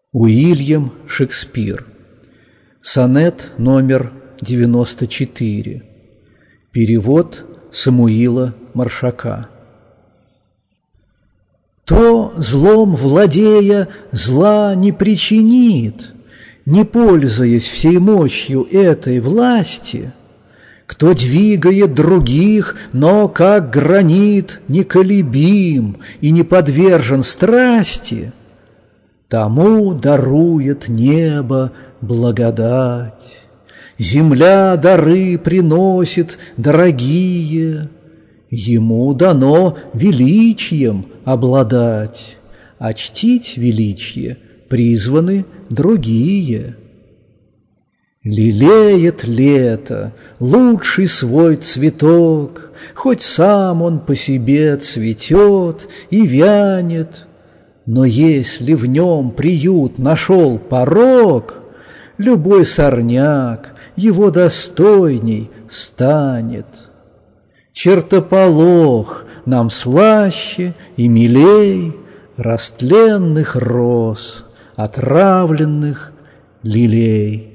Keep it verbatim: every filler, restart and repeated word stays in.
Уильям Шекспир. Сонет номер девяносто четыре. Перевод Самуила Маршака. То, злом владея, зла не причинит, не пользуясь всей мощью этой власти, кто двигает других, но как гранит неколебим и не подвержен страсти, тому дарует небо благодать. Земля дары приносит дорогие, ему дано величием обладать, а чтить величие призваны другие. Лелеет лето лучший свой цветок, хоть сам он по себе цветет и вянет, но если в нем приют нашел порок, любой сорняк его достойней станет. Чертополох нам слаще и милей растленных роз, отравленных лилей.